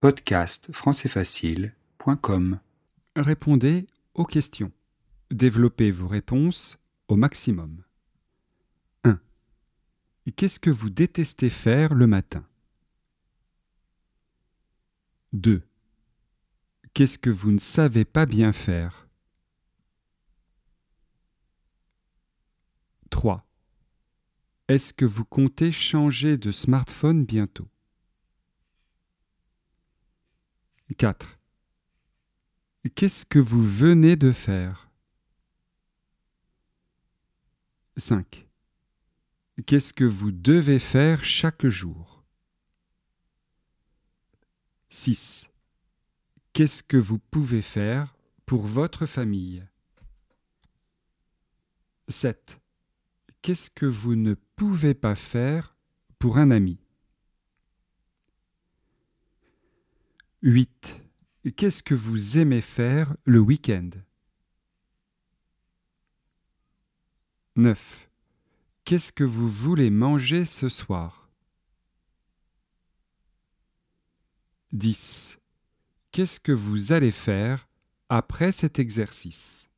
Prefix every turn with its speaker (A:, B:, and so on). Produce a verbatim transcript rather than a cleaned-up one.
A: podcast français facile point com.
B: Répondez aux questions. Développez vos réponses au maximum. un. Qu'est-ce que vous détestez faire le matin? deux. Qu'est-ce que vous ne savez pas bien faire? trois. Est-ce que vous comptez changer de smartphone bientôt? quatre. Qu'est-ce que vous venez de faire? cinq. Qu'est-ce que vous devez faire chaque jour? six. Qu'est-ce que vous pouvez faire pour votre famille? sept. Qu'est-ce que vous ne pouvez pas faire pour un ami? huit. Qu'est-ce que vous aimez faire le week-end? neuf. Qu'est-ce que vous voulez manger ce soir? dix. Qu'est-ce que vous allez faire après cet exercice?